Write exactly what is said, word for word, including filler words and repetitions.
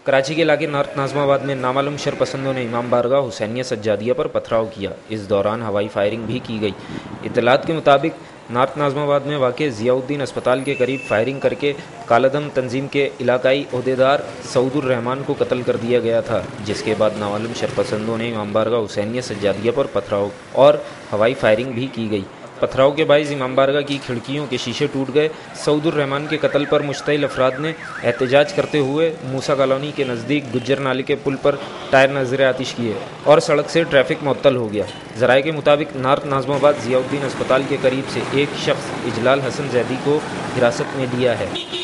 कराची के इलाके नॉर्थ नाज़िमाबाद में नामालूम शरपसंदों ने इमाम बारगाह हुसैनिया सज्जादिया पर पथराव किया। इस दौरान हवाई फायरिंग भी की गई। इत्तलात के मुताबिक नॉर्थ नाज़िमाबाद में वाक़ ज़ियाउद्दीन अस्पताल के करीब फायरिंग करके कालादम तंजीम के इलाकाई ओहदेदार सऊदुर रहमान को कत्ल कर दिया गया था, जिसके बाद नामालूम शरपसंदों ने इमाम बारगाह हुसैनिया सज्जादिया पर पथराव और हवाई फायरिंग भी की गई। पथराव के बाइस इमाम बारगाह की खिड़कियों के शीशे टूट गए। सऊदुर रहमान के कत्ल पर मुश्तइल अफराद ने एहतजाज करते हुए मूसा कॉलोनी के नज़दीक गुज्जर नाले के पुल पर टायर नजर आतिश किए और सड़क से ट्रैफिक मुअत्तल हो गया। ज़राए के मुताबिक नॉर्थ नाज़िमाबाद ज़ियाउद्दीन अस्पताल के करीब से एक शख्स इजलाल हसन जैदी को हिरासत में लिया है।